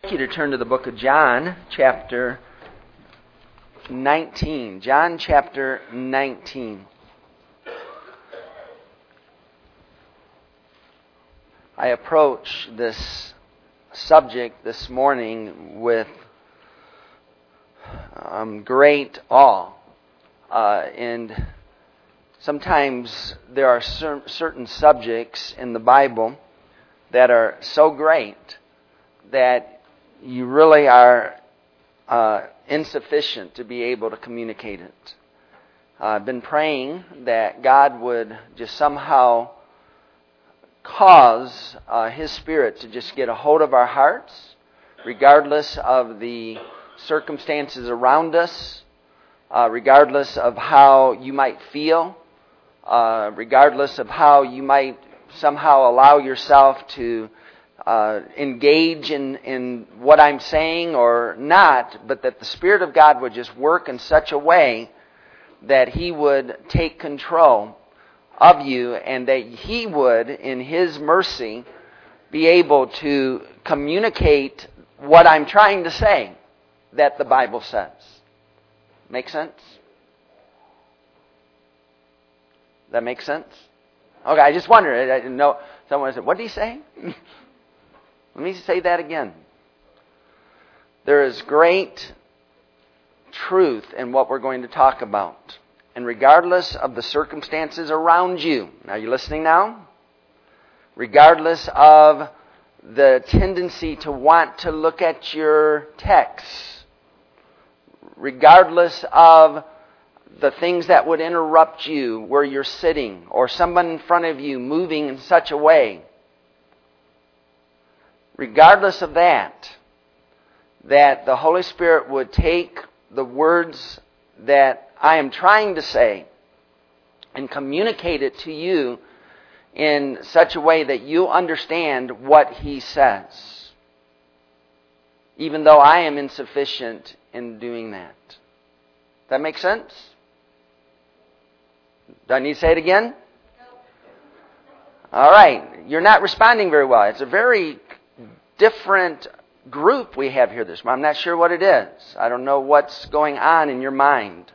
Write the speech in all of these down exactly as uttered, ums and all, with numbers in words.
I'd like you to turn to the book of John, chapter nineteen. John, chapter nineteen. I approach this subject this morning with um, great awe. Uh, and sometimes there are cer- certain subjects in the Bible that are so great that you really are uh, insufficient to be able to communicate it. Uh, I've been praying that God would just somehow cause uh, His Spirit to just get a hold of our hearts, regardless of the circumstances around us, uh, regardless of how you might feel, uh, regardless of how you might somehow allow yourself to Uh, engage in, in what I'm saying or not, but that the Spirit of God would just work in such a way that He would take control of you and that He would, in His mercy, be able to communicate what I'm trying to say that the Bible says. Make sense? That makes sense? Okay, I just wondered. I didn't know. Someone said, "What did he say?" Let me say that again. There is great truth in what we're going to talk about. And regardless of the circumstances around you, are you listening now? Regardless of the tendency to want to look at your texts, regardless of the things that would interrupt you where you're sitting, or someone in front of you moving in such a way, regardless of that, that the Holy Spirit would take the words that I am trying to say and communicate it to you in such a way that you understand what He says, even though I am insufficient in doing that. Does that make sense? Do I need to say it again? All right. You're not responding very well. It's a very different group we have here this morning. I'm not sure what it is. I don't know what's going on in your mind.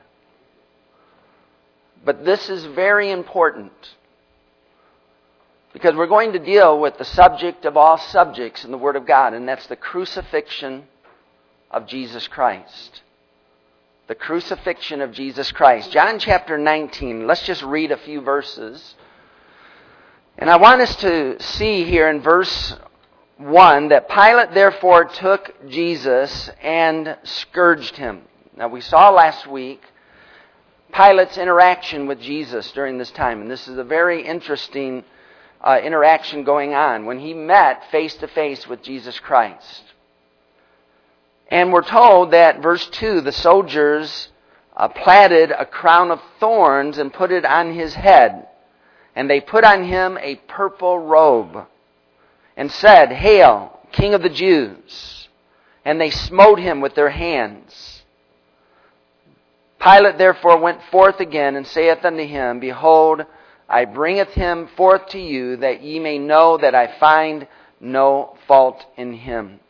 But this is very important, because we're going to deal with the subject of all subjects in the Word of God, and that's the crucifixion of Jesus Christ. The crucifixion of Jesus Christ. John chapter nineteen. Let's just read a few verses. And I want us to see here in verse one, that Pilate therefore took Jesus and scourged Him. Now we saw last week Pilate's interaction with Jesus during this time. And this is a very interesting uh, interaction going on when he met face to face with Jesus Christ. And we're told that, verse two, the soldiers uh, platted a crown of thorns and put it on His head. And they put on Him a purple robe, and said, "Hail, King of the Jews!" And they smote Him with their hands. Pilate therefore went forth again, and saith unto him, "Behold, I bringeth him forth to you, that ye may know that I find no fault in him."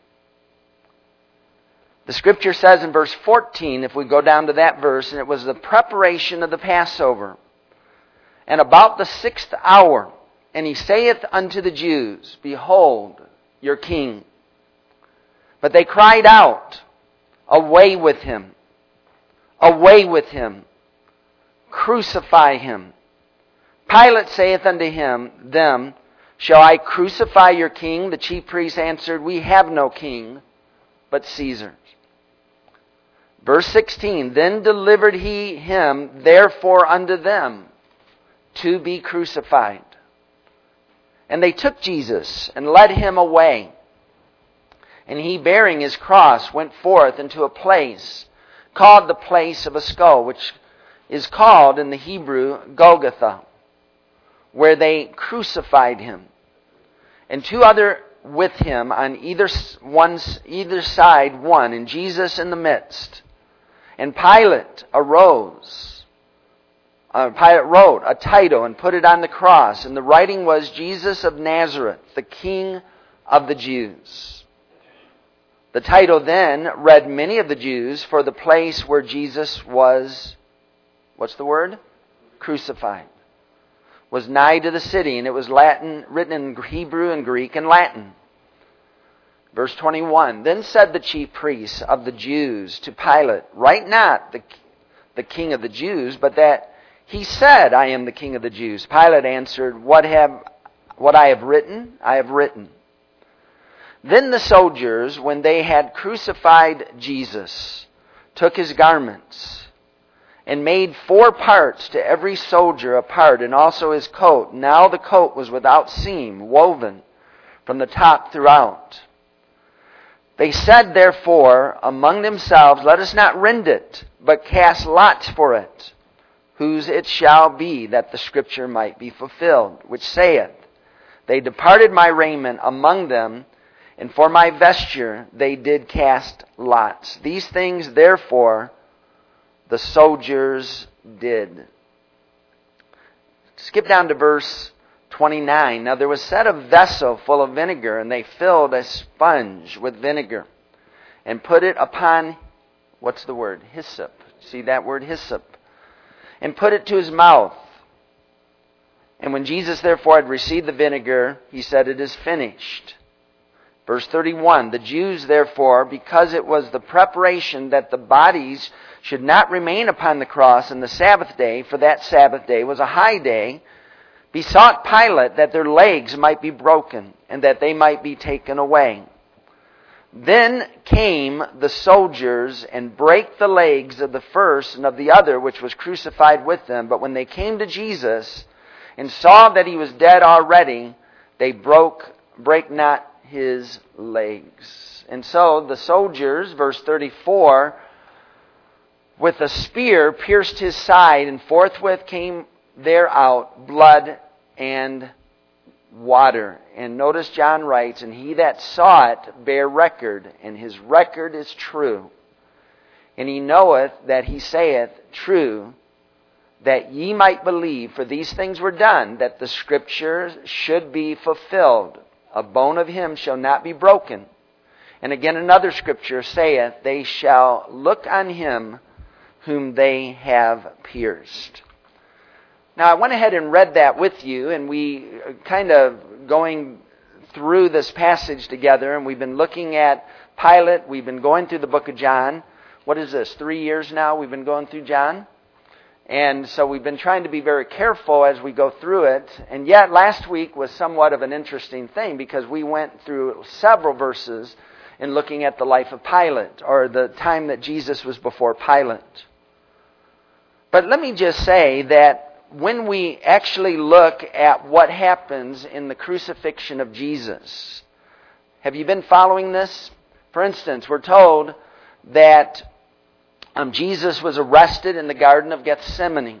The Scripture says in verse fourteen, if we go down to that verse, and it was the preparation of the Passover, and about the sixth hour, and He saith unto the Jews, "Behold your King." But they cried out, "Away with Him! Away with Him! Crucify Him!" Pilate saith unto him, them, "Shall I crucify your King?" The chief priests answered, "We have no king but Caesar." Verse sixteen, then delivered He Him therefore unto them to be crucified. And they took Jesus and led Him away. And He, bearing His cross, went forth into a place called the place of a skull, which is called in the Hebrew Golgotha, where they crucified Him. And two other with Him on either one, either side one, and Jesus in the midst. And Pilate arose. Uh, Pilate wrote a title and put it on the cross, and the writing was, "Jesus of Nazareth, the King of the Jews." The title then read many of the Jews, for the place where Jesus was, what's the word? Crucified. Was nigh to the city, and it was Latin, written in Hebrew and Greek and Latin. Verse twenty-one, Then said the chief priests of the Jews to Pilate, Write not the, the king of the Jews, but that he said, I am the king of the Jews. Pilate answered, What have what I have written, I have written. Then the soldiers, when they had crucified Jesus, took his garments, and made four parts, to every soldier a part, and also his coat. Now the coat was without seam, woven from the top throughout. They said, therefore, among themselves, Let us not rend it, but cast lots for it, whose it shall be, that the scripture might be fulfilled, which saith, They departed my raiment among them, and for my vesture they did cast lots. These things, therefore, the soldiers did. Skip down to verse twenty-nine. Now there was set a vessel full of vinegar, and they filled a sponge with vinegar, and put it upon, what's the word? Hyssop. See that word, hyssop? And put it to his mouth. And when Jesus therefore had received the vinegar, he said, It is finished. Verse thirty-one, The Jews therefore, because it was the preparation that the bodies should not remain upon the cross on the Sabbath day, for that Sabbath day was a high day, besought Pilate that their legs might be broken, and that they might be taken away. Then came the soldiers, and brake the legs of the first and of the other, which was crucified with them. But when they came to Jesus, and saw that he was dead already, they broke, brake not his legs. And so the soldiers, verse thirty-four, with a spear pierced his side, and forthwith came there out blood and water. And notice John writes, And he that saw it bare record, and his record is true. And he knoweth that he saith true, that ye might believe, for these things were done, that the scriptures should be fulfilled. A bone of him shall not be broken. And again another scripture saith, They shall look on him whom they have pierced. Now I went ahead and read that with you, and we kind of going through this passage together, and we've been looking at Pilate. We've been going through the book of John. What is this, three years now we've been going through John? And so we've been trying to be very careful as we go through it. And yet last week was somewhat of an interesting thing, because we went through several verses in looking at the life of Pilate, or the time that Jesus was before Pilate. But let me just say that when we actually look at what happens in the crucifixion of Jesus, have you been following this? For instance, we're told that Um, Jesus was arrested in the Garden of Gethsemane.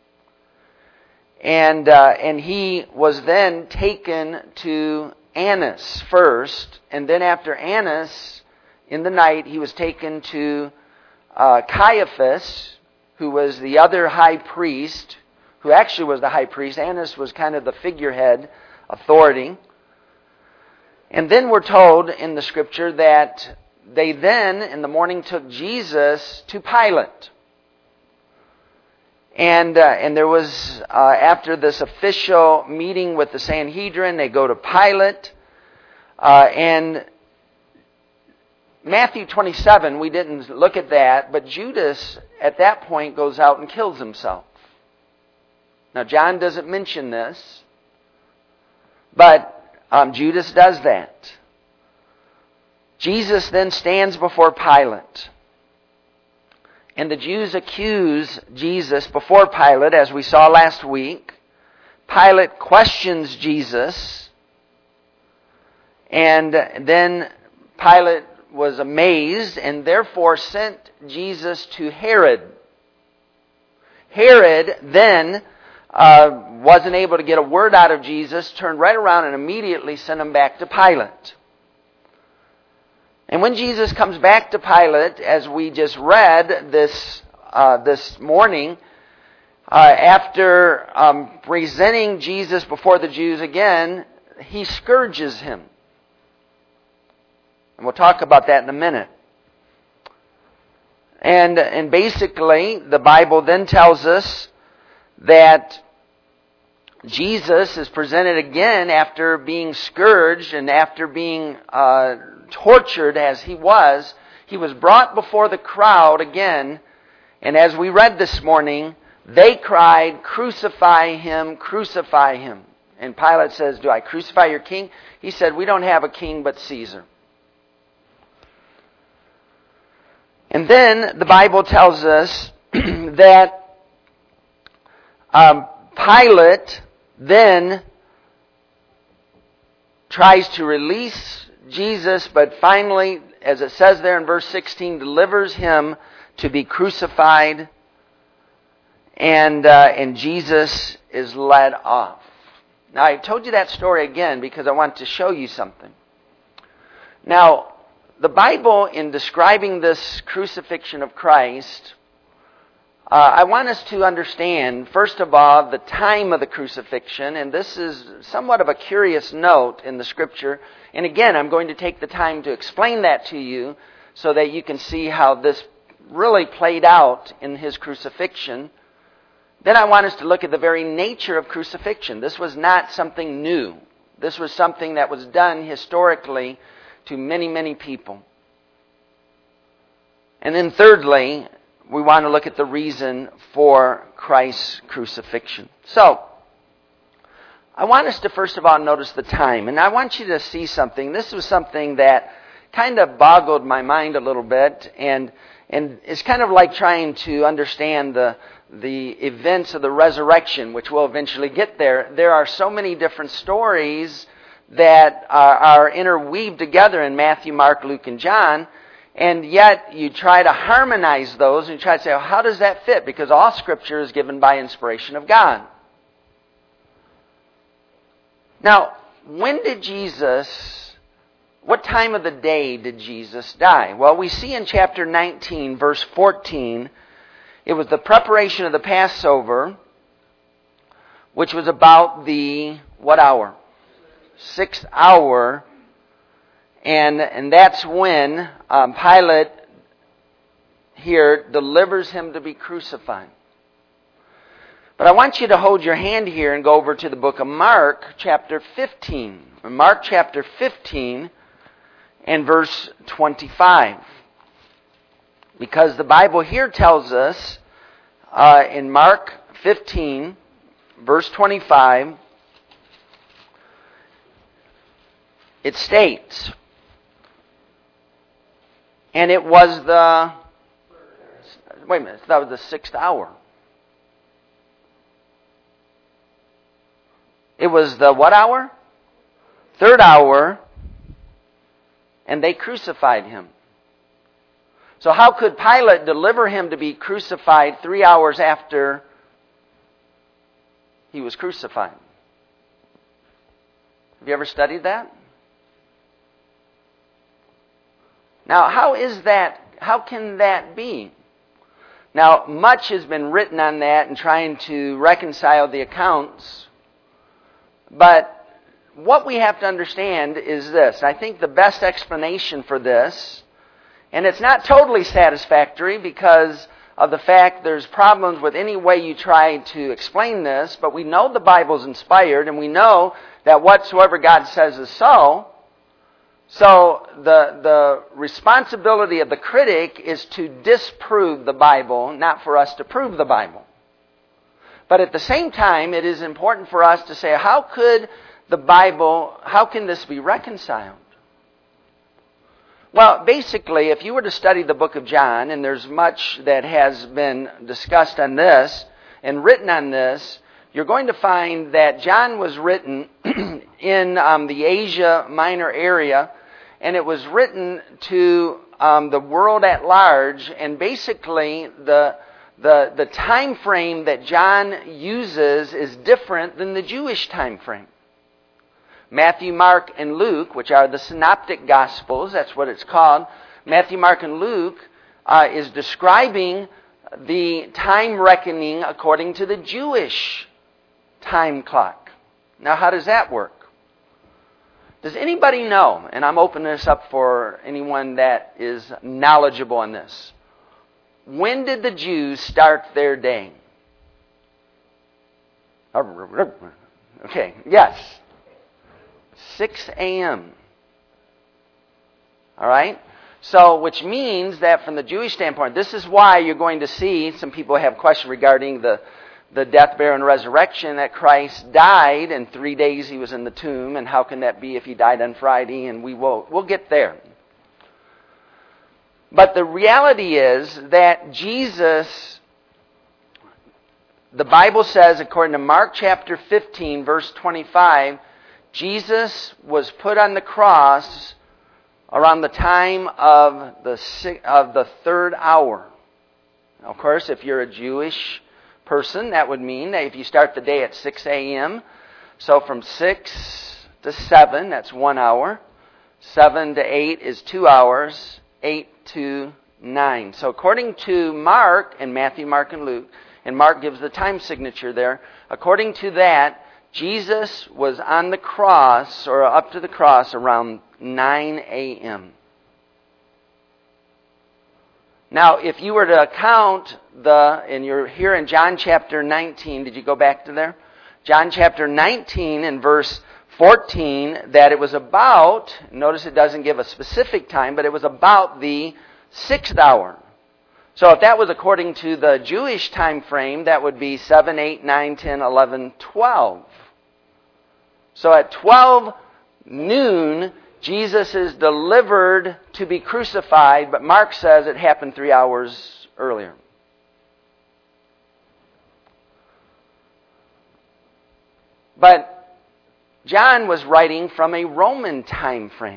And uh, and he was then taken to Annas first. And then after Annas, in the night, he was taken to uh, Caiaphas, who was the other high priest, who actually was the high priest. Annas was kind of the figurehead authority. And then we're told in the scripture that they then, in the morning, took Jesus to Pilate. And uh, and there was, uh, after this official meeting with the Sanhedrin, they go to Pilate. Uh, and Matthew twenty-seven, we didn't look at that, but Judas, at that point, goes out and kills himself. Now, John doesn't mention this, but um, Judas does that. Jesus then stands before Pilate. And the Jews accuse Jesus before Pilate, as we saw last week. Pilate questions Jesus. And then Pilate was amazed and therefore sent Jesus to Herod. Herod then uh, wasn't able to get a word out of Jesus, turned right around and immediately sent him back to Pilate. And when Jesus comes back to Pilate, as we just read this uh, this morning, uh, after um, presenting Jesus before the Jews again, he scourges him. And we'll talk about that in a minute. And, and basically, the Bible then tells us that Jesus is presented again after being scourged and after being uh, tortured as he was. He was brought before the crowd again. And as we read this morning, they cried, "Crucify him, crucify him." And Pilate says, "Do I crucify your king?" He said, "We don't have a king but Caesar." And then the Bible tells us that um, Pilate then tries to release Jesus, but finally, as it says there in verse sixteen, delivers him to be crucified, and uh, and Jesus is led off. Now, I told you that story again because I want to show you something. Now, the Bible, in describing this crucifixion of Christ, uh, I want us to understand, first of all, the time of the crucifixion, and this is somewhat of a curious note in the Scripture. And again, I'm going to take the time to explain that to you so that you can see how this really played out in his crucifixion. Then I want us to look at the very nature of crucifixion. This was not something new. This was something that was done historically to many, many people. And then thirdly, we want to look at the reason for Christ's crucifixion. So, I want us to first of all notice the time. And I want you to see something. This was something that kind of boggled my mind a little bit. And and it's kind of like trying to understand the the events of the resurrection, which we'll eventually get there. There are so many different stories that are, are interweaved together in Matthew, Mark, Luke, and John. And yet you try to harmonize those and you try to say, well, how does that fit? Because all Scripture is given by inspiration of God. Now, when did Jesus, what time of the day did Jesus die? Well, we see in chapter nineteen, verse fourteen, it was the preparation of the Passover, which was about the, what hour? Sixth hour. And, and that's when um, Pilate here delivers him to be crucified. But I want you to hold your hand here and go over to the book of Mark, chapter fifteen. Mark chapter fifteen and verse twenty-five. Because the Bible here tells us uh, in Mark fifteen, verse twenty-five, it states, and it was the, wait a minute, that was the sixth hour. It was the what hour? Third hour, and they crucified him. So how could Pilate deliver him to be crucified three hours after he was crucified? Have you ever studied that? Now, how is that? How can that be? Now, much has been written on that and trying to reconcile the accounts. But what we have to understand is this. I think the best explanation for this, and it's not totally satisfactory because of the fact there's problems with any way you try to explain this, but we know the Bible's inspired and we know that whatsoever God says is so. So the the responsibility of the critic is to disprove the Bible, not for us to prove the Bible. But at the same time, it is important for us to say, how could the Bible, how can this be reconciled? Well, basically, if you were to study the book of John, and there's much that has been discussed on this and written on this, you're going to find that John was written in um, the Asia Minor area, and it was written to um, the world at large, and basically the the the time frame that John uses is different than the Jewish time frame. Matthew, Mark, and Luke, which are the synoptic gospels, that's what it's called. Matthew, Mark, and Luke uh, is describing the time reckoning according to the Jewish time clock. Now, how does that work? Does anybody know, and I'm opening this up for anyone that is knowledgeable on this, when did the Jews start their day? Okay, yes. six a.m. All right? So, which means that from the Jewish standpoint, this is why you're going to see, some people have questions regarding the, the death, burial, and resurrection, that Christ died, and three days he was in the tomb, and how can that be if he died on Friday? And we will, we'll get there. But the reality is that Jesus, the Bible says, according to Mark chapter fifteen, verse twenty-five, Jesus was put on the cross around the time of the of the third hour. Now, of course, if you're a Jewish person, that would mean that if you start the day at six a.m., so from six to seven, that's one hour. seven to eight is two hours. eight to nine. So according to Mark, and Matthew, Mark, and Luke, and Mark gives the time signature there, according to that, Jesus was on the cross, or up to the cross, around nine a.m. Now, if you were to count the, and you're here in John chapter nineteen, did you go back to there? John chapter nineteen and verse fourteen, that it was about, notice it doesn't give a specific time, but it was about the sixth hour. So if that was according to the Jewish time frame, that would be seven, eight, nine, ten, eleven, twelve. So at twelve noon, Jesus is delivered to be crucified, but Mark says it happened three hours earlier. But John was writing from a Roman time frame.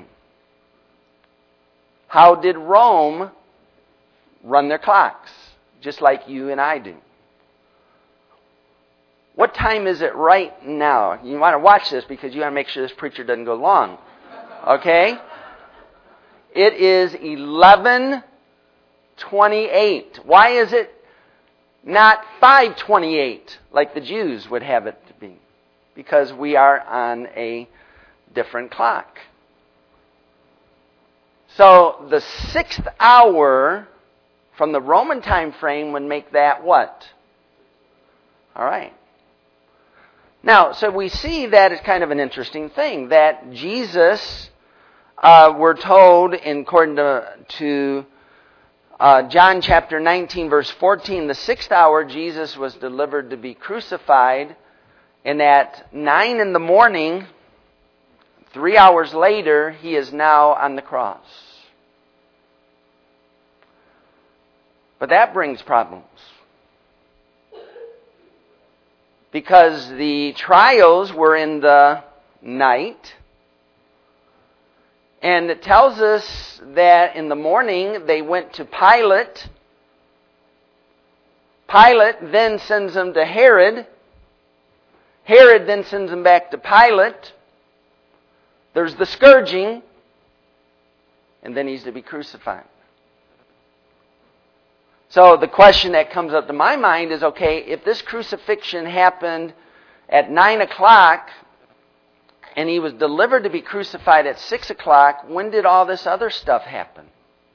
How did Rome run their clocks? Just like you and I do. What time is it right now? You want to watch this because you want to make sure this preacher doesn't go long. Okay? It is eleven twenty-eight. Why is it not five twenty-eight like the Jews would have it to be? Because we are on a different clock. So the sixth hour from the Roman time frame would make that what? All right. Now, so we see that it's kind of an interesting thing that Jesus, uh, we're told, in according to, to uh, John chapter nineteen, verse fourteen, the sixth hour Jesus was delivered to be crucified, and at nine in the morning, three hours later, he is now on the cross. But that brings problems. Because the trials were in the night. And it tells us that in the morning they went to Pilate. Pilate then sends them to Herod. Herod then sends them back to Pilate. There's the scourging. And then he's to be crucified. So the question that comes up to my mind is, okay, if this crucifixion happened at nine o'clock and he was delivered to be crucified at six o'clock, when did all this other stuff happen?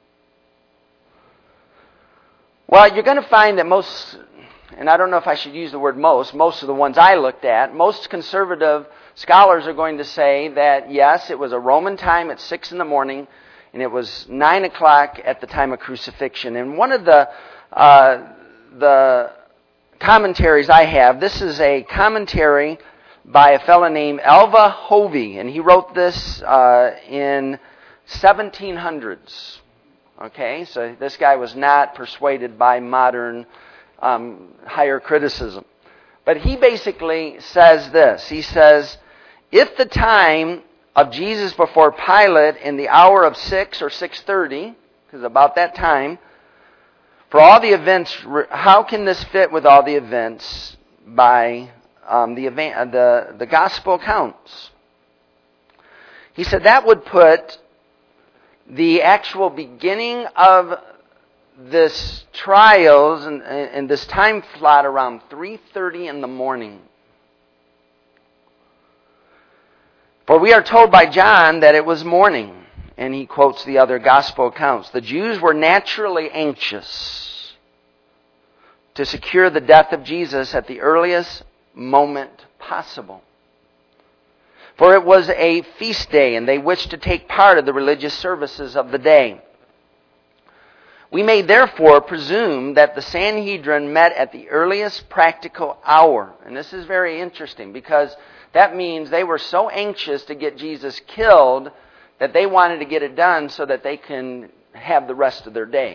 Well, you're going to find that most, and I don't know if I should use the word most, most of the ones I looked at, most conservative scholars are going to say that, yes, it was a Roman time at six in the morning, and it was nine o'clock at the time of crucifixion. And one of the uh, the commentaries I have, this is a commentary by a fellow named Alva Hovey, and he wrote this uh, in seventeen hundreds. Okay, so this guy was not persuaded by modern um, higher criticism. But he basically says this. He says, if the time of Jesus before Pilate in the hour of six or six thirty, because about that time, for all the events, how can this fit with all the events by um, the, event, the the gospel accounts? He said that would put the actual beginning of this trials and, and this time slot around three thirty in the morning. For we are told by John that it was morning, and he quotes the other gospel accounts. The Jews were naturally anxious to secure the death of Jesus at the earliest moment possible. For it was a feast day, and they wished to take part of the religious services of the day. We may therefore presume that the Sanhedrin met at the earliest practical hour. And this is very interesting because that means they were so anxious to get Jesus killed that they wanted to get it done so that they can have the rest of their day.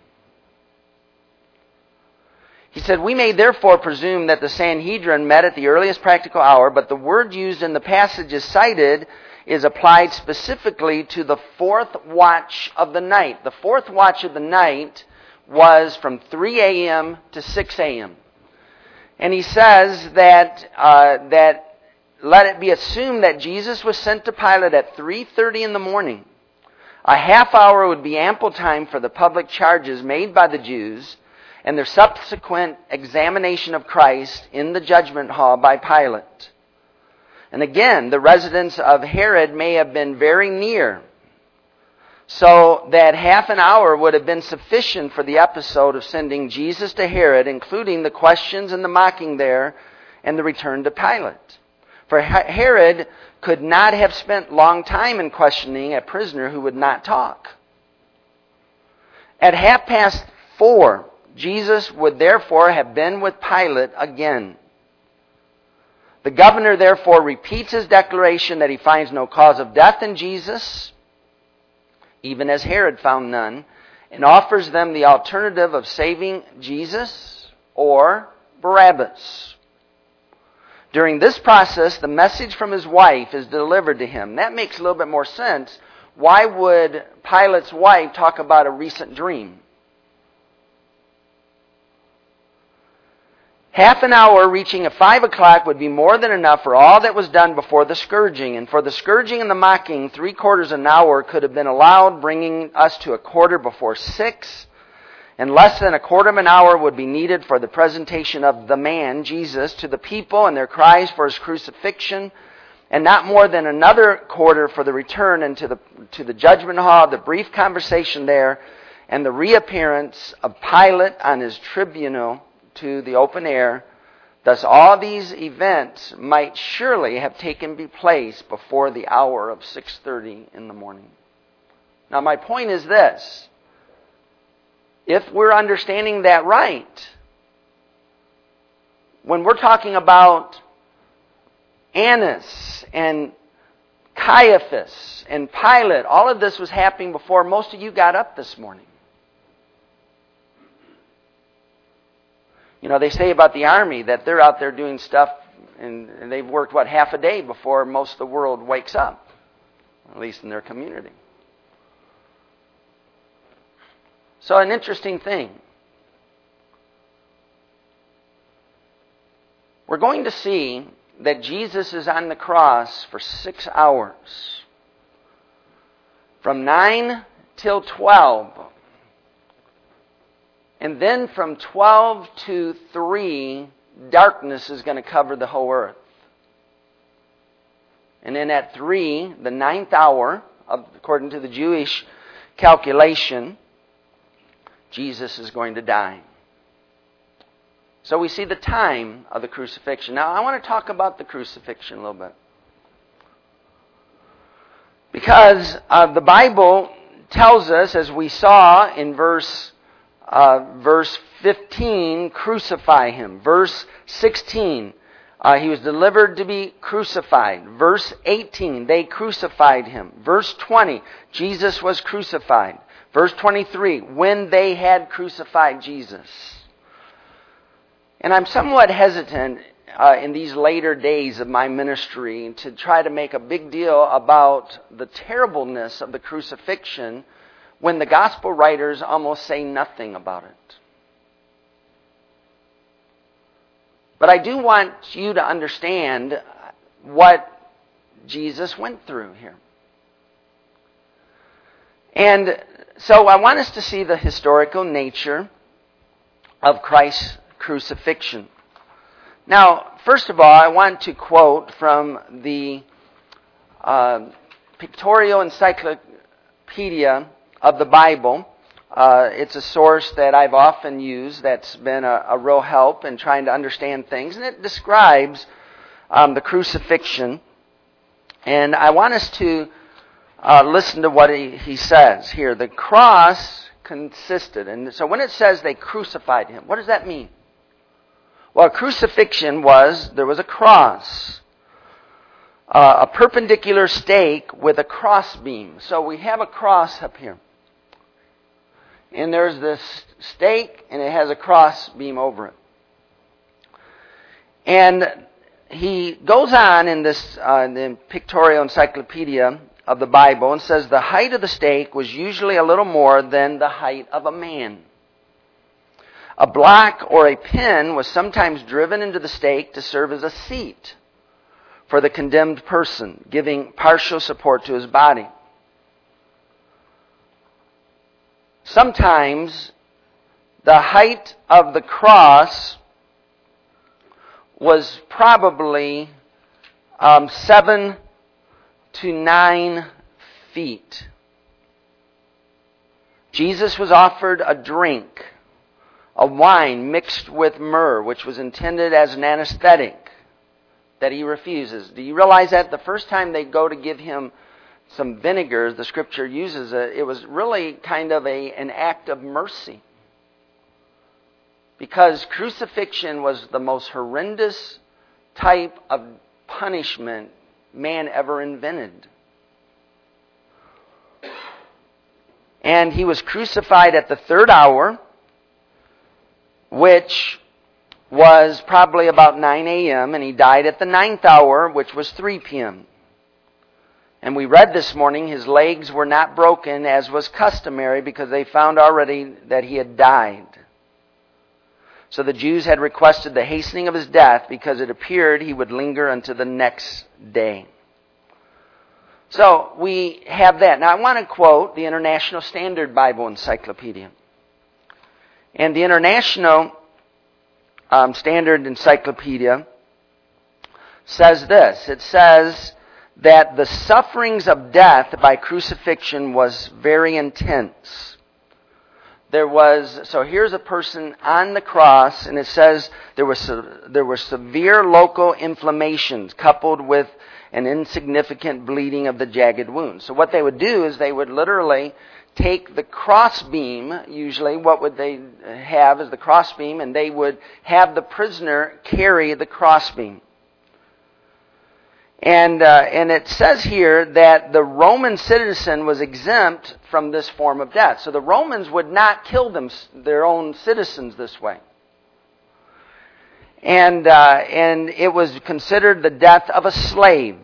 He said, we may therefore presume that the Sanhedrin met at the earliest practical hour, but the word used in the passages cited is applied specifically to the fourth watch of the night. The fourth watch of the night was from three a.m. to six a.m. And he says that uh, that let it be assumed that Jesus was sent to Pilate at three thirty in the morning. A half hour would be ample time for the public charges made by the Jews and their subsequent examination of Christ in the judgment hall by Pilate. And again, the residence of Herod may have been very near, so that half an hour would have been sufficient for the episode of sending Jesus to Herod, including the questions and the mocking there and the return to Pilate. For Herod could not have spent long time in questioning a prisoner who would not talk. At half past four, Jesus would therefore have been with Pilate again. The governor therefore repeats his declaration that he finds no cause of death in Jesus, even as Herod found none, and offers them the alternative of saving Jesus or Barabbas. During this process, the message from his wife is delivered to him. That makes a little bit more sense. Why would Pilate's wife talk about a recent dream? Half an hour reaching at five o'clock would be more than enough for all that was done before the scourging. And for the scourging and the mocking, three quarters of an hour could have been allowed, bringing us to a quarter before six. And less than a quarter of an hour would be needed for the presentation of the man, Jesus, to the people and their cries for his crucifixion. And not more than another quarter for the return into the, to the judgment hall, the brief conversation there, and the reappearance of Pilate on his tribunal to the open air. Thus all these events might surely have taken place before the hour of six thirty in the morning. Now my point is this. If we're understanding that right, when we're talking about Annas and Caiaphas and Pilate, all of this was happening before most of you got up this morning. You know, they say about the army that they're out there doing stuff and, and they've worked, what, half a day before most of the world wakes up, at least in their community. So an interesting thing. We're going to see that Jesus is on the cross for six hours. From nine till twelve. And then from twelve to three, darkness is going to cover the whole earth. And then at three, the ninth hour, according to the Jewish calculation, Jesus is going to die. So we see the time of the crucifixion. Now I want to talk about the crucifixion a little bit. Because uh, the Bible tells us, as we saw in verse uh, verse fifteen, crucify him. Verse sixteen, uh, he was delivered to be crucified. Verse eighteen, they crucified him. Verse twenty, Jesus was crucified. Verse twenty-three, when they had crucified Jesus. And I'm somewhat hesitant uh, in these later days of my ministry to try to make a big deal about the terribleness of the crucifixion when the gospel writers almost say nothing about it. But I do want you to understand what Jesus went through here. And so I want us to see the historical nature of Christ's crucifixion. Now, first of all, I want to quote from the uh, Pictorial Encyclopedia of the Bible. Uh, it's a source that I've often used that's been a, a real help in trying to understand things. And it describes um, the crucifixion. And I want us to uh, listen to what he, he says here. The cross consisted. And so when it says they crucified him, what does that mean? Well, crucifixion was, there was a cross. Uh, a perpendicular stake with a cross beam. So we have a cross up here. And there's this stake, and it has a cross beam over it. And he goes on in this uh, in the Pictorial Encyclopedia of the Bible and says the height of the stake was usually a little more than the height of a man. A block or a pin was sometimes driven into the stake to serve as a seat for the condemned person, giving partial support to his body. Sometimes the height of the cross was probably um, seven to nine feet. Jesus was offered a drink, a wine mixed with myrrh, which was intended as an anesthetic, that he refuses. Do you realize that the first time they go to give him some vinegar, the Scripture uses it, it was really kind of a an act of mercy. Because crucifixion was the most horrendous type of punishment man ever invented. And he was crucified at the third hour, which was probably about nine a.m., and he died at the ninth hour, which was three p.m. And we read this morning his legs were not broken as was customary because they found already that he had died. So the Jews had requested the hastening of his death because it appeared he would linger until the next day. So we have that. Now I want to quote the International Standard Bible Encyclopedia. And the International um, Standard Encyclopedia says this. It says that the sufferings of death by crucifixion was very intense. There was, so here's a person on the cross, and it says there was there were severe local inflammations coupled with an insignificant bleeding of the jagged wounds. So what they would do is they would literally take the crossbeam, usually what would they have is the crossbeam, and they would have the prisoner carry the crossbeam. And uh, and it says here that the Roman citizen was exempt from this form of death. So the Romans would not kill them, their own citizens this way. And uh, and it was considered the death of a slave.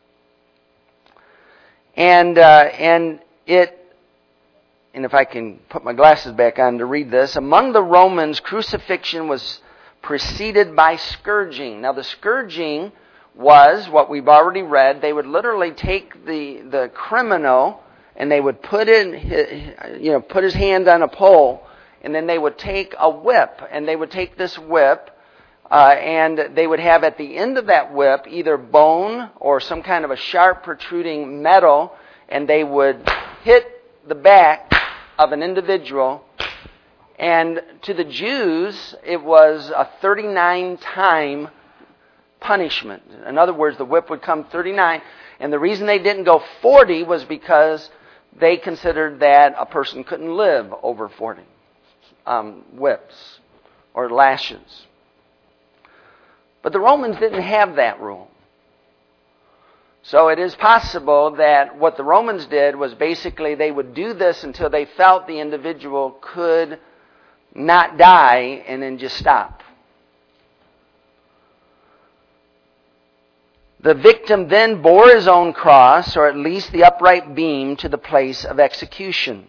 And uh, and it and if I can put my glasses back on to read this, among the Romans, crucifixion was preceded by scourging. Now the scourging was what we've already read. They would literally take the the criminal and they would put in his, you know put his hand on a pole, and then they would take a whip and they would take this whip uh, and they would have at the end of that whip either bone or some kind of a sharp protruding metal, and they would hit the back of an individual. And to the Jews, it was a thirty-nine time punishment. In other words, the whip would come thirty-nine, and the reason they didn't go forty was because they considered that a person couldn't live over forty um, whips or lashes. But the Romans didn't have that rule. So it is possible that what the Romans did was basically they would do this until they felt the individual could not die and then just stop. The victim then bore his own cross, or at least the upright beam, to the place of execution.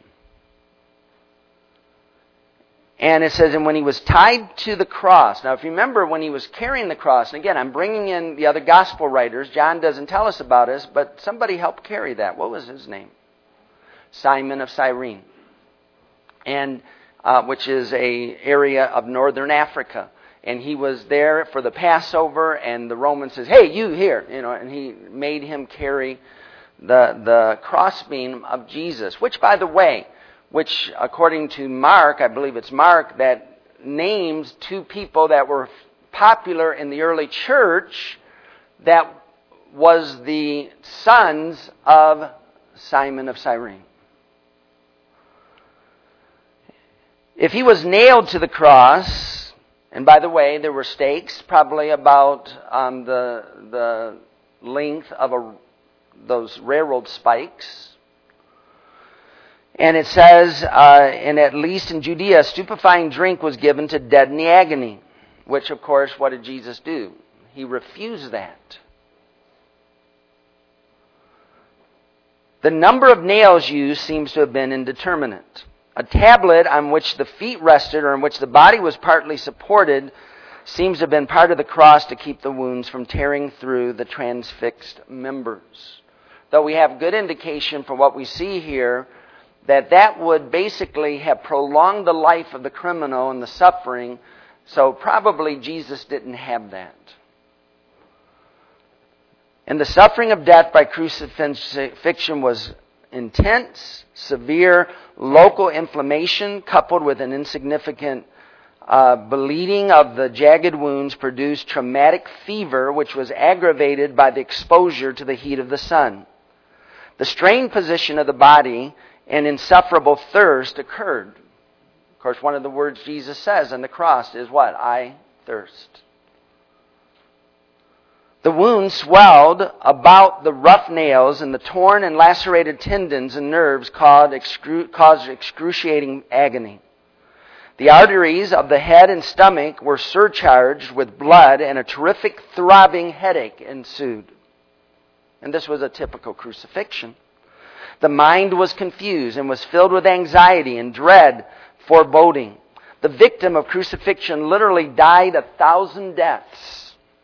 And it says, and when he was tied to the cross. Now, if you remember, when he was carrying the cross, and again, I'm bringing in the other gospel writers. John doesn't tell us about this, but somebody helped carry that. What was his name? Simon of Cyrene, and uh, which is a area of northern Africa. and he was there for the Passover, and the Roman says, "Hey, you here," you know, and he made him carry the the crossbeam of Jesus, which, by the way, which according to Mark, I believe it's Mark, that names two people that were popular in the early church that was the sons of Simon of Cyrene. If he was nailed to the cross, and by the way, there were stakes probably about um, the the length of a, those railroad spikes. And it says, uh, and at least in Judea, stupefying drink was given to deaden the agony. Which, of course, what did Jesus do? He refused that. The number of nails used seems to have been indeterminate. A tablet on which the feet rested or on which the body was partly supported seems to have been part of the cross to keep the wounds from tearing through the transfixed members. Though we have good indication from what we see here that that would basically have prolonged the life of the criminal and the suffering, so probably Jesus didn't have that. And the suffering of death by crucifixion was intense, severe, local inflammation coupled with an insignificant uh, bleeding of the jagged wounds produced traumatic fever, which was aggravated by the exposure to the heat of the sun. The strained position of the body and insufferable thirst occurred. Of course, one of the words Jesus says on the cross is what? I thirst. The wounds swelled about the rough nails, and the torn and lacerated tendons and nerves caused, excru- caused excruciating agony. The arteries of the head and stomach were surcharged with blood, and a terrific throbbing headache ensued. And this was a typical crucifixion. The mind was confused and was filled with anxiety and dread, foreboding. The victim of crucifixion literally died a thousand deaths.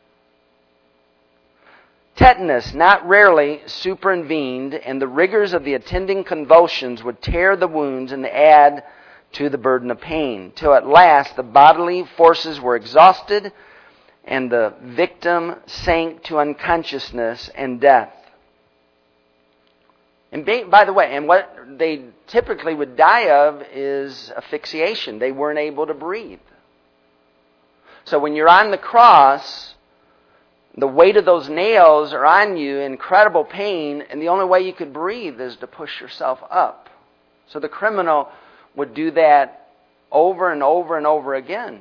Tetanus not rarely supervened, and the rigors of the attending convulsions would tear the wounds and add to the burden of pain, till at last the bodily forces were exhausted and the victim sank to unconsciousness and death. And by the way, and what they typically would die of is asphyxiation. They weren't able to breathe. So when you're on the cross, the weight of those nails are on you, incredible pain, and the only way you could breathe is to push yourself up. So the criminal would do that over and over and over again.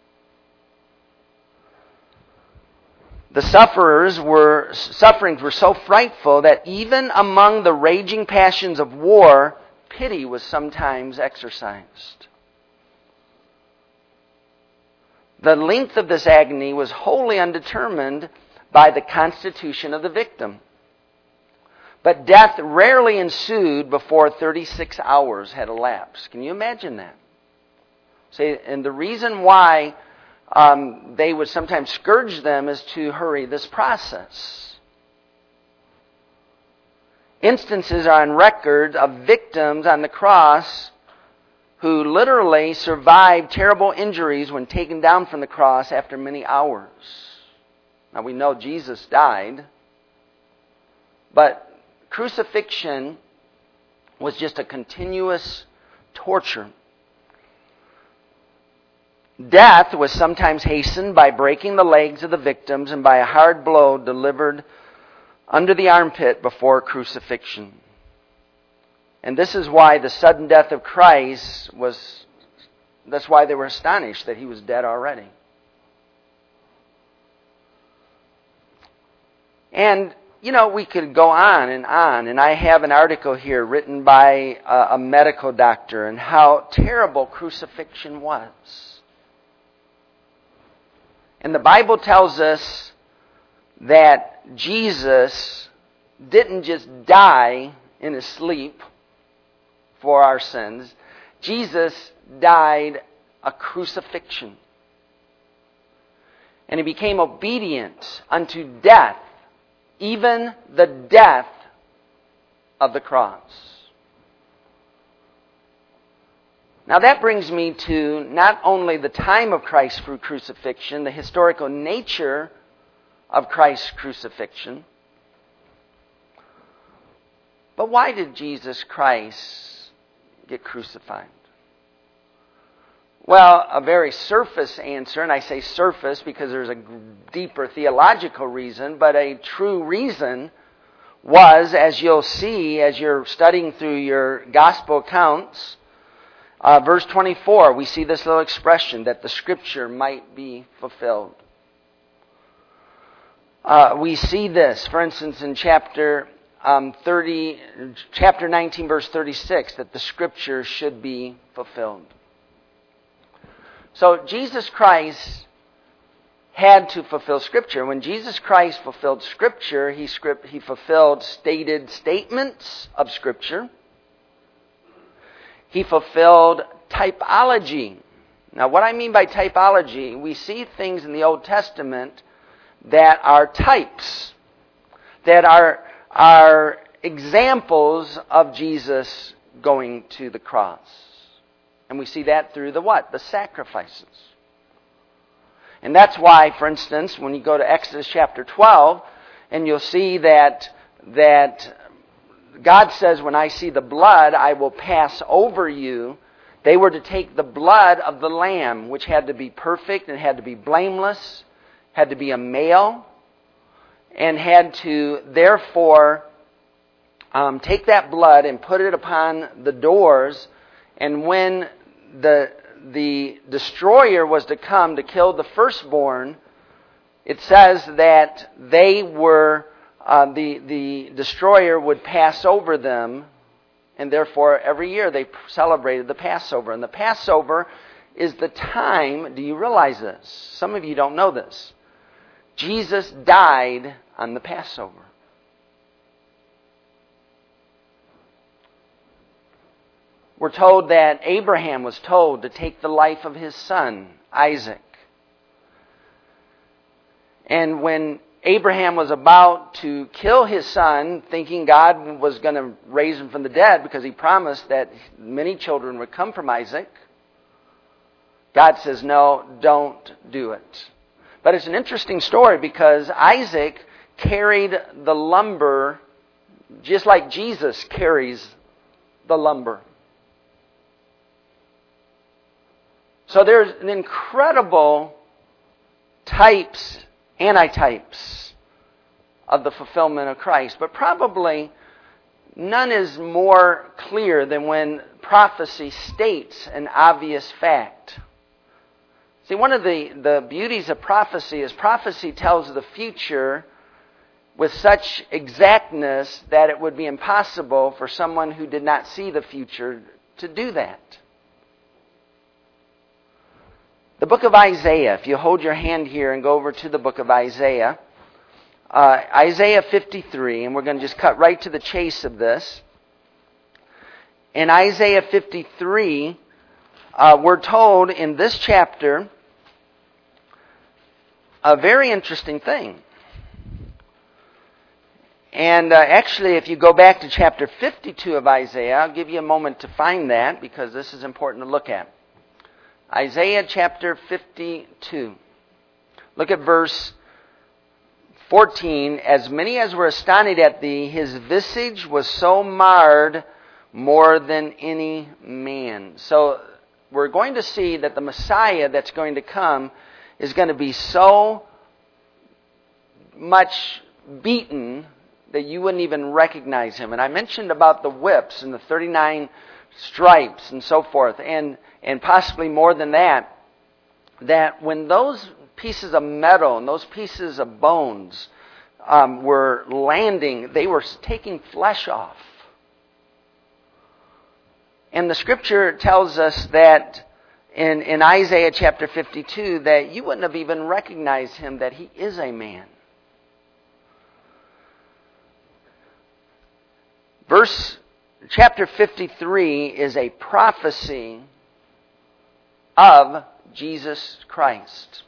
The sufferers were, sufferings were so frightful that even among the raging passions of war, pity was sometimes exercised. The length of this agony was wholly undetermined by the constitution of the victim. But death rarely ensued before thirty-six hours had elapsed. Can you imagine that? See, and the reason why um, they would sometimes scourge them is to hurry this process. Instances are on record of victims on the cross who literally survived terrible injuries when taken down from the cross after many hours. Now we know Jesus died, but crucifixion was just a continuous torture. Death was sometimes hastened by breaking the legs of the victims and by a hard blow delivered under the armpit before crucifixion. And this is why the sudden death of Christ was, that's why they were astonished that he was dead already. And, you know, we could go on and on. And I have an article here written by a, a medical doctor and how terrible crucifixion was. And the Bible tells us that Jesus didn't just die in his sleep for our sins. Jesus died a crucifixion. And he became obedient unto death, even the death of the cross. Now that brings me to not only the time of Christ's crucifixion, the historical nature of Christ's crucifixion, but why did Jesus Christ get crucified? Well, a very surface answer, and I say surface because there's a deeper theological reason, but a true reason was, as you'll see as you're studying through your gospel accounts, uh, verse twenty-four, we see this little expression, that the Scripture might be fulfilled. Uh, we see this, for instance, in chapter um, thirty, chapter nineteen, verse thirty-six, that the Scripture should be fulfilled. So Jesus Christ had to fulfill Scripture. When Jesus Christ fulfilled Scripture, he, script, he fulfilled stated statements of Scripture. He fulfilled typology. Now, what I mean by typology, we see things in the Old Testament that are types, that are, are examples of Jesus going to the cross. And we see that through the what? The sacrifices. And that's why, for instance, when you go to Exodus chapter twelve, and you'll see that, that God says, when I see the blood, I will pass over you. They were to take the blood of the lamb, which had to be perfect and had to be blameless, had to be a male, and had to, therefore, um, take that blood and put it upon the doors. And when the the destroyer was to come to kill the firstborn, it says that they were, uh, the, the destroyer would pass over them, and therefore every year they celebrated the Passover. And the Passover is the time, do you realize this? Some of you don't know this. Jesus died on the Passover. We're told that Abraham was told to take the life of his son, Isaac. And when Abraham was about to kill his son, thinking God was going to raise him from the dead because he promised that many children would come from Isaac, God says, no, don't do it. But it's an interesting story because Isaac carried the lumber just like Jesus carries the lumber. So there's an incredible types, antitypes of the fulfillment of Christ. But probably none is more clear than when prophecy states an obvious fact. See, one of the, the beauties of prophecy is prophecy tells the future with such exactness that it would be impossible for someone who did not see the future to do that. The book of Isaiah, if you hold your hand here and go over to the book of Isaiah, uh, Isaiah fifty-three, and we're going to just cut right to the chase of this. In Isaiah fifty-three, uh, we're told in this chapter a very interesting thing. And uh, actually, if you go back to chapter fifty-two of Isaiah, I'll give you a moment to find that because this is important to look at. Isaiah chapter fifty-two. Look at verse fourteen. As many as were astonished at thee, his visage was so marred more than any man. So we're going to see that the Messiah that's going to come is going to be so much beaten that you wouldn't even recognize him. And I mentioned about the whips and the thirty-nine stripes and so forth, and and possibly more than that, that when those pieces of metal and those pieces of bones um, were landing, they were taking flesh off. And the Scripture tells us that in, in Isaiah chapter fifty-two that you wouldn't have even recognized him, that he is a man. Verse chapter fifty-three is a prophecy of Jesus Christ.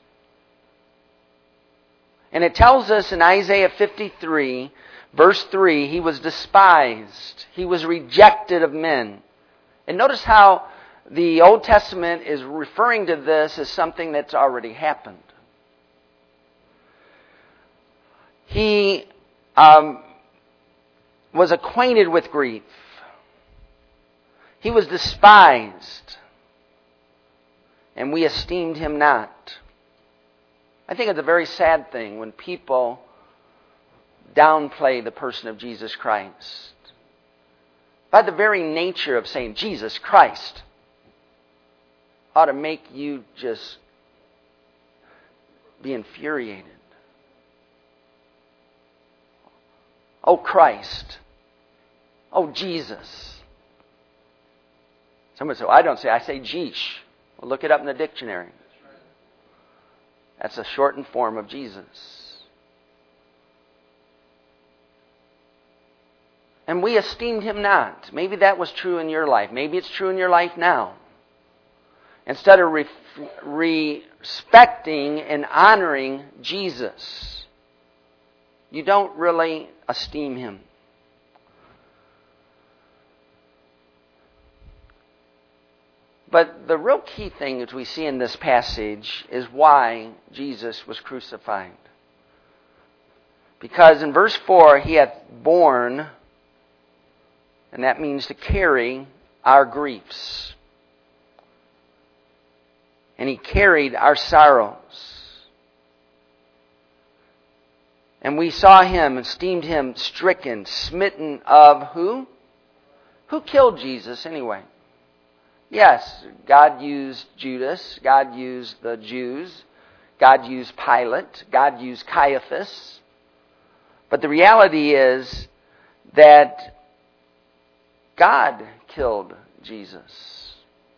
And it tells us in Isaiah fifty-three, verse three, he was despised. He was rejected of men. And notice how the Old Testament is referring to this as something that's already happened. He um, was acquainted with grief. He was despised, and we esteemed him not. I think it's a very sad thing when people downplay the person of Jesus Christ. By the very nature of saying Jesus Christ ought to make you just be infuriated. Oh Christ. Oh Jesus. Someone said, well, I don't say, I say Jeesh. Well, look it up in the dictionary. That's a shortened form of Jesus. And we esteemed him not. Maybe that was true in your life. Maybe it's true in your life now. Instead of re- respecting and honoring Jesus, you don't really esteem him. But the real key thing that we see in this passage is why Jesus was crucified. Because in verse four, he hath borne, and that means to carry, our griefs. And he carried our sorrows. And we saw him, esteemed him stricken, smitten of who? Who killed Jesus anyway? Yes, God used Judas. God used the Jews. God used Pilate. God used Caiaphas. But the reality is that God killed Jesus.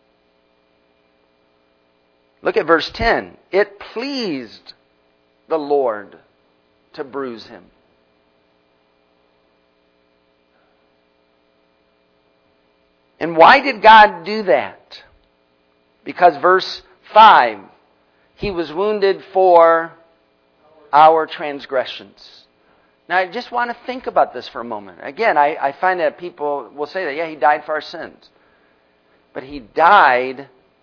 Look at verse ten. It pleased the Lord to bruise him. And why did God do that? Because verse five, he was wounded for our transgressions. Now I just want to think about this for a moment. Again, I, I find that people will say that, yeah, he died for our sins. But he died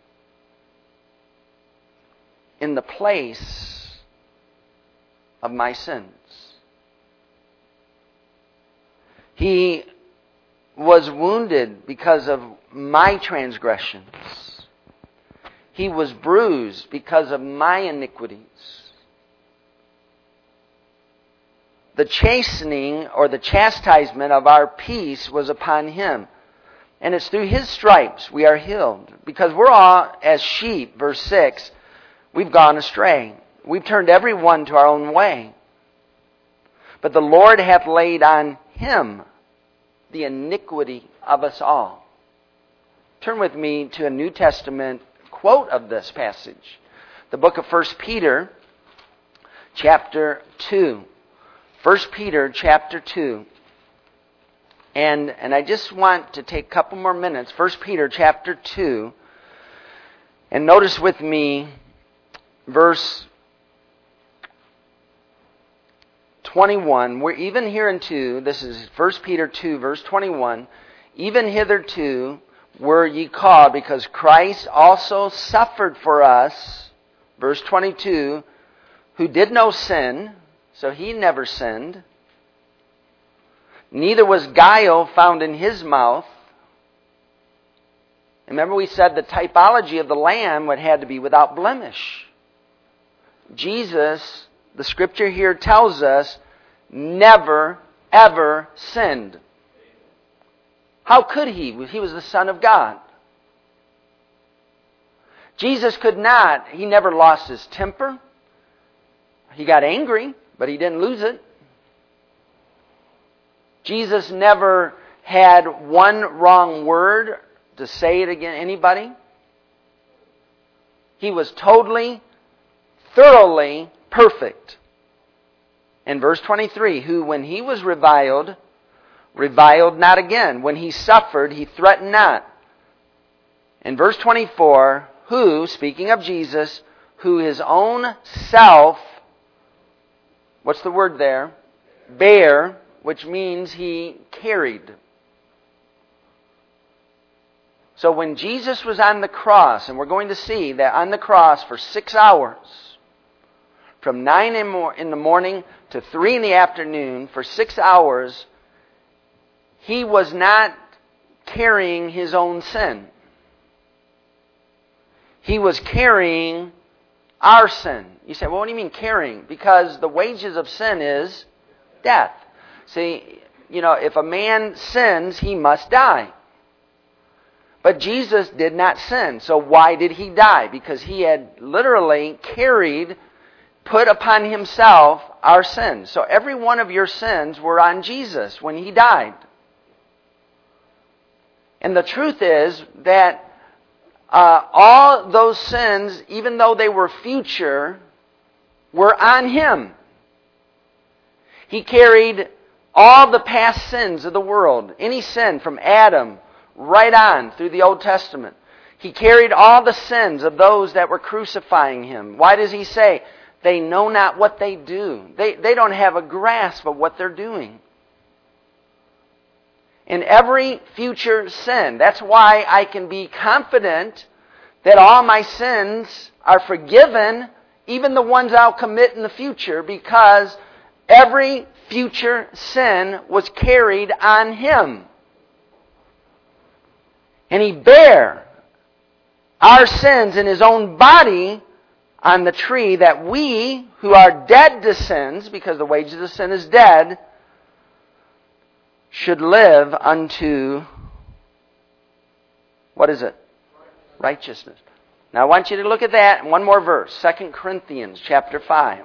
in the place of my sins. He was wounded because of my transgressions. He was bruised because of my iniquities. The chastening or the chastisement of our peace was upon him. And it's through his stripes we are healed. Because we're all as sheep, verse six, we've gone astray. We've turned every one to our own way. But the Lord hath laid on him the iniquity of us all. Turn with me to a New Testament quote of this passage. The book of First Peter, chapter two. First Peter, chapter two. And, and I just want to take a couple more minutes. First Peter, chapter two. And notice with me verse twenty-one, we're even here in two, this is First Peter two, verse twenty-one, even hitherto were ye called, because Christ also suffered for us, verse twenty-two, who did no sin, so he never sinned, neither was guile found in his mouth. Remember we said the typology of the Lamb would had to be without blemish. Jesus, the scripture here tells us, never, ever sinned. How could he? He was the Son of God. Jesus could not. He never lost his temper. He got angry, but he didn't lose it. Jesus never had one wrong word to say it against anybody. He was totally, thoroughly perfect. In verse twenty-three, who when he was reviled, reviled not again. When he suffered, he threatened not. In verse twenty-four, who, speaking of Jesus, who his own self, what's the word there? Bare, which means he carried. So when Jesus was on the cross, and we're going to see that on the cross for six hours, from nine in the morning to three in the afternoon, for six hours, He was not carrying His own sin. He was carrying our sin. You say, well, what do you mean carrying? Because the wages of sin is death. See, you know, if a man sins, he must die. But Jesus did not sin. So why did He die? Because He had literally carried, put upon Himself our sins. So every one of your sins were on Jesus when He died. And the truth is that uh, all those sins, even though they were future, were on Him. He carried all the past sins of the world. Any sin from Adam right on through the Old Testament. He carried all the sins of those that were crucifying Him. Why does He say, they know not what they do? They, they don't have a grasp of what they're doing. In every future sin. That's why I can be confident that all my sins are forgiven, even the ones I'll commit in the future, because every future sin was carried on Him. And He bare our sins in His own body on the tree, that we, who are dead to sins, because the wages of sin is dead, should live unto, what is it? Righteousness. Now I want you to look at that. One more verse. Second Corinthians chapter five.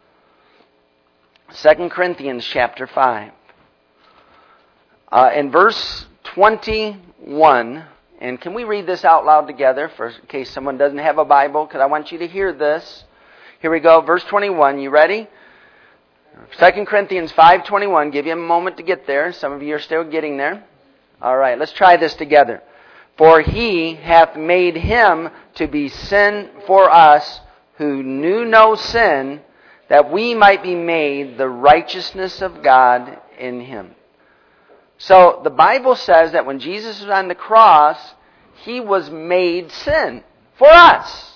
Second Corinthians chapter five. Uh, in verse twenty-one, and can we read this out loud together for in case someone doesn't have a Bible? Because I want you to hear this. Here we go. Verse twenty-one. You ready? Second Corinthians five twenty-one. Give you a moment to get there. Some of you are still getting there. All right, let's try this together. For He hath made Him to be sin for us who knew no sin, that we might be made the righteousness of God in Him. So the Bible says that when Jesus was on the cross, He was made sin for us.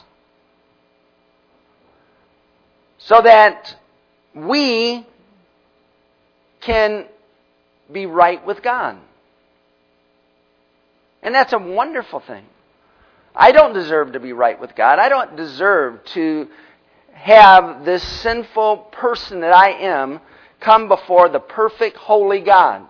So that we can be right with God. And that's a wonderful thing. I don't deserve to be right with God. I don't deserve to have this sinful person that I am come before the perfect, holy God.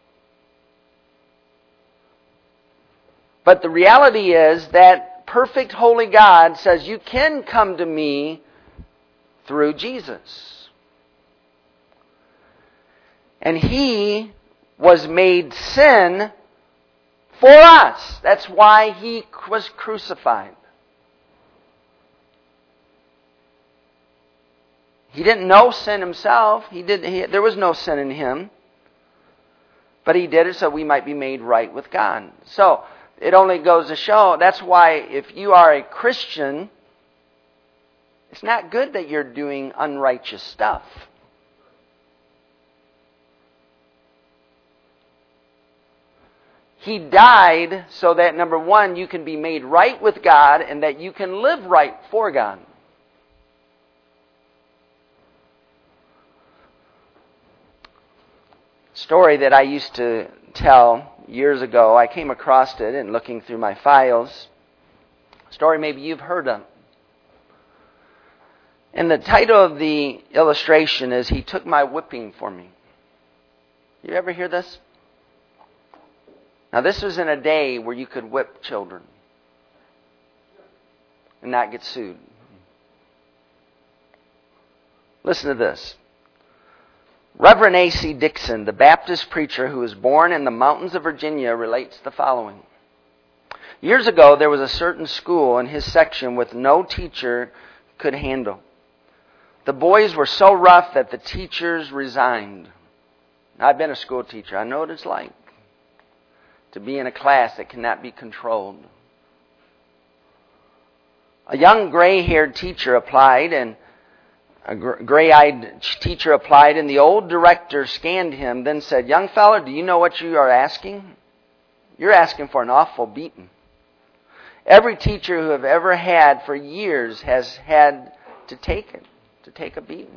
But the reality is that perfect, holy God says you can come to me through Jesus. And He was made sin for us. That's why He was crucified. He didn't know sin Himself. He did. He, there was no sin in Him. But He did it so we might be made right with God. So, it only goes to show, that's why if you are a Christian, it's not good that you're doing unrighteous stuff. He died so that, number one, you can be made right with God and that you can live right for God. Story that I used to tell years ago, I came across it in looking through my files. Story maybe you've heard of. And the title of the illustration is, He Took My Whipping for Me. You ever hear this? Now this was in a day where you could whip children and not get sued. Listen to this. Reverend A C Dixon, the Baptist preacher who was born in the mountains of Virginia, relates the following. Years ago, there was a certain school in his section with no teacher could handle. The boys were so rough that the teachers resigned. I've been a school teacher. I know what it's like to be in a class that cannot be controlled. A young gray-haired teacher applied, and a gray-eyed teacher applied, and the old director scanned him, then said, "Young fella, do you know what you are asking? You're asking for an awful beating." Every teacher who have ever had for years has had to take it, to take a beating.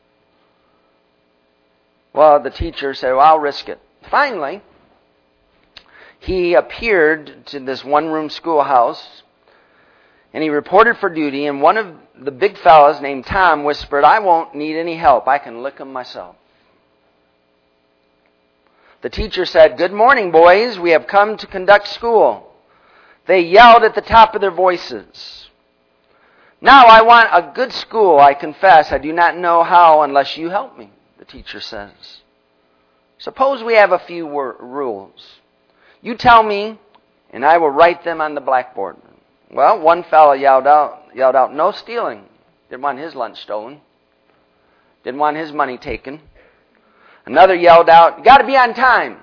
Well, the teacher said, well, I'll risk it. Finally, he appeared to this one-room schoolhouse, and he reported for duty, and one of the big fellas named Tom whispered, I won't need any help. I can lick them myself. The teacher said, good morning, boys. We have come to conduct school. They yelled at the top of their voices. Now I want a good school, I confess. I do not know how unless you help me, the teacher says. Suppose we have a few wor- rules. You tell me, and I will write them on the blackboard. Well, one fellow yelled out, yelled out, no stealing. Didn't want his lunch stolen. Didn't want his money taken. Another yelled out, you got to be on time.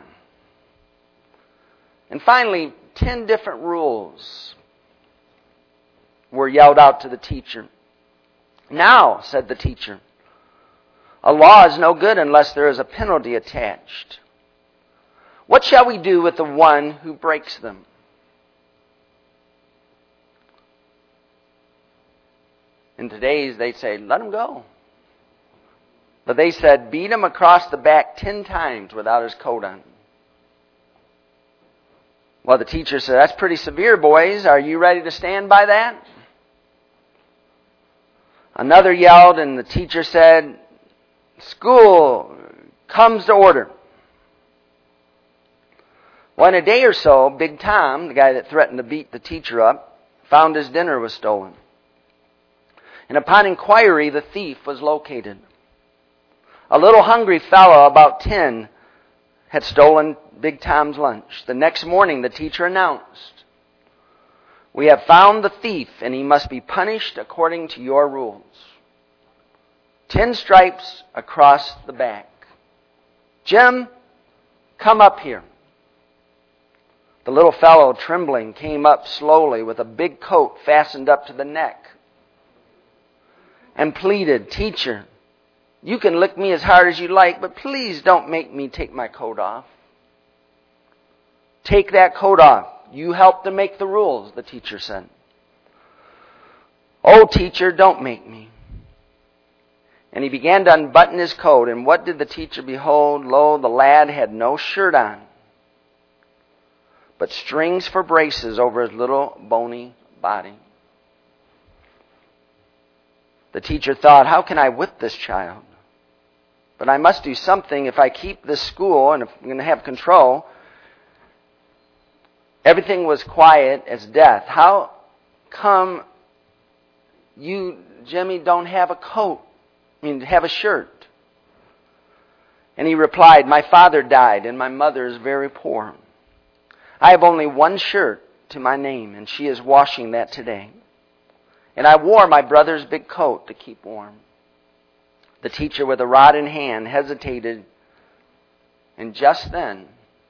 And finally, ten different rules were yelled out to the teacher. Now, said the teacher, a law is no good unless there is a penalty attached. What shall we do with the one who breaks them? In today's, they'd say, let him go. But they said, beat him across the back ten times without his coat on. Well, the teacher said, that's pretty severe, boys. Are you ready to stand by that? Another yelled, and the teacher said, school comes to order. Well, in a day or so, Big Tom, the guy that threatened to beat the teacher up, found his dinner was stolen. And upon inquiry, the thief was located. A little hungry fellow, about ten, had stolen Big Tom's lunch. The next morning, the teacher announced, we have found the thief, and he must be punished according to your rules. Ten stripes across the back. Jim, come up here. The little fellow, trembling, came up slowly with a big coat fastened up to the neck and pleaded, teacher, you can lick me as hard as you like, but please don't make me take my coat off. Take that coat off. You helped to make the rules, the teacher said. Oh, teacher, don't make me. And he began to unbutton his coat, and what did the teacher behold? Lo, the lad had no shirt on, but strings for braces over his little bony body. The teacher thought, how can I whip this child? But I must do something if I keep this school and if I'm going to have control. Everything was quiet as death. How come you, Jimmy, don't have a coat? I mean, have a shirt? And he replied, my father died and my mother is very poor. I have only one shirt to my name and she is washing that today. And I wore my brother's big coat to keep warm. The teacher, with a rod in hand, hesitated. And just then,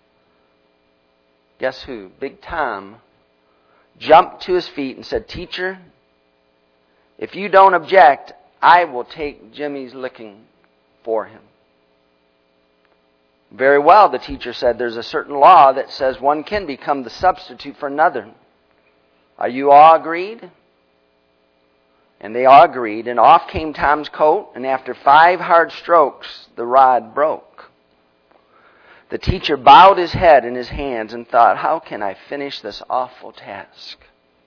guess who? Big Tom jumped to his feet and said, teacher, if you don't object, I will take Jimmy's licking for him. Very well, the teacher said, there's a certain law that says one can become the substitute for another. Are you all agreed? And they all agreed, and off came Tom's coat, and after five hard strokes, the rod broke. The teacher bowed his head in his hands and thought, how can I finish this awful task?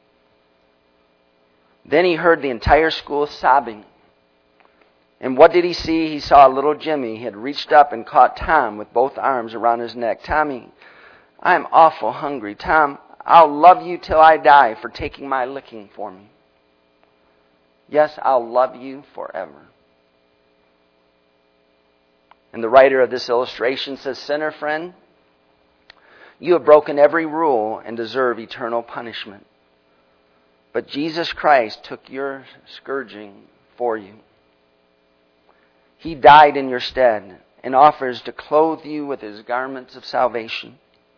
Then he heard the entire school sobbing. And what did he see? He saw little Jimmy. He had reached up and caught Tom with both arms around his neck. Tommy, I'm awful hungry. Tom, I'll love you till I die for taking my licking for me. Yes, I'll love you forever. And the writer of this illustration says, sinner friend, you have broken every rule and deserve eternal punishment. But Jesus Christ took your scourging for you. He died in your stead and offers to clothe you with his garments of salvation.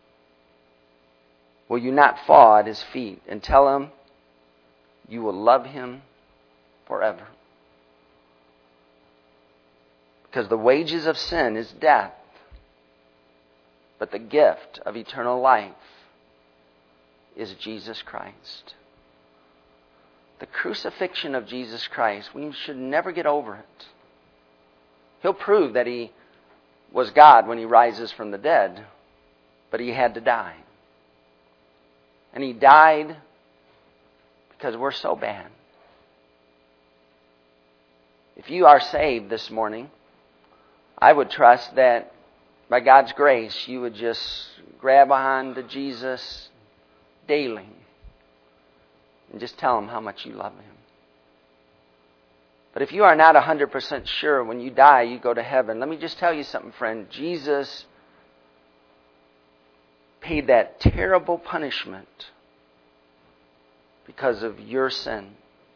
Will you not fall at his feet and tell him you will love him forever? Because the wages of sin is death, but the gift of eternal life is Jesus Christ. The crucifixion of Jesus Christ, we should never get over it. He'll prove that He was God when He rises from the dead, but He had to die. And He died because we're so bad. If you are saved this morning, I would trust that by God's grace you would just grab on to Jesus daily and just tell Him how much you love Him. But if you are not one hundred percent sure when you die you go to heaven, let me just tell you something, friend. Jesus paid that terrible punishment because of your sin.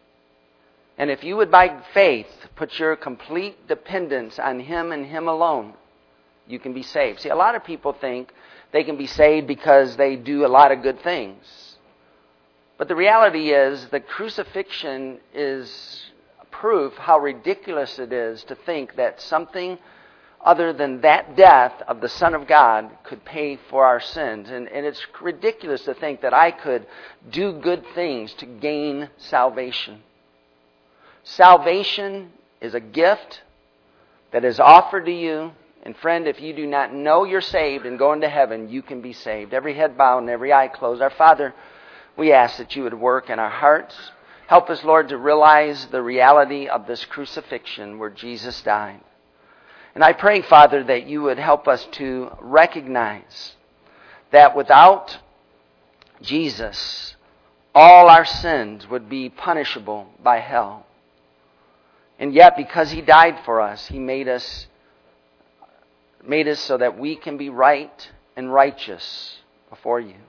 And if you would by faith put your complete dependence on Him and Him alone, you can be saved. See, a lot of people think they can be saved because they do a lot of good things. But the reality is the crucifixion is proof how ridiculous it is to think that something other than that death of the Son of God could pay for our sins. And, and it's ridiculous to think that I could do good things to gain salvation. Salvation is a gift that is offered to you. And friend, if you do not know you're saved and going to heaven, you can be saved. Every head bowed and every eye closed. Our Father, we ask that you would work in our hearts. Help us, Lord, to realize the reality of this crucifixion where Jesus died. And I pray, Father, that you would help us to recognize that without Jesus, all our sins would be punishable by hell. And yet, because He died for us, He made us, made us so that we can be right and righteous before you.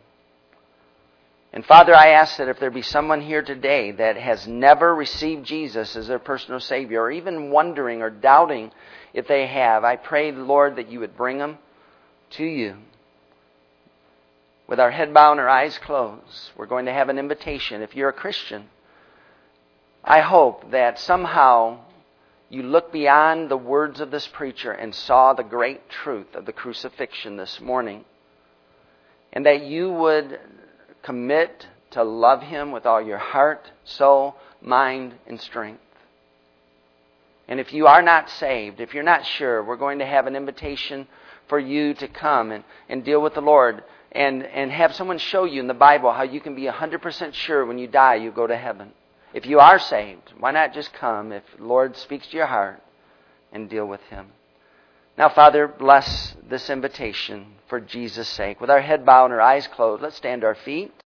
And Father, I ask that if there be someone here today that has never received Jesus as their personal Savior, or even wondering or doubting if they have, I pray, Lord, that you would bring them to you. With our head bowed and our eyes closed, we're going to have an invitation. If you're a Christian, I hope that somehow you look beyond the words of this preacher and saw the great truth of the crucifixion this morning, and that you would commit to love Him with all your heart, soul, mind, and strength. And if you are not saved, if you're not sure, we're going to have an invitation for you to come and, and deal with the Lord and, and have someone show you in the Bible how you can be one hundred percent sure when you die you go to heaven. If you are saved, why not just come if the Lord speaks to your heart and deal with Him? Now, Father, bless this invitation for Jesus' sake. With our head bowed and our eyes closed, let's stand to our feet.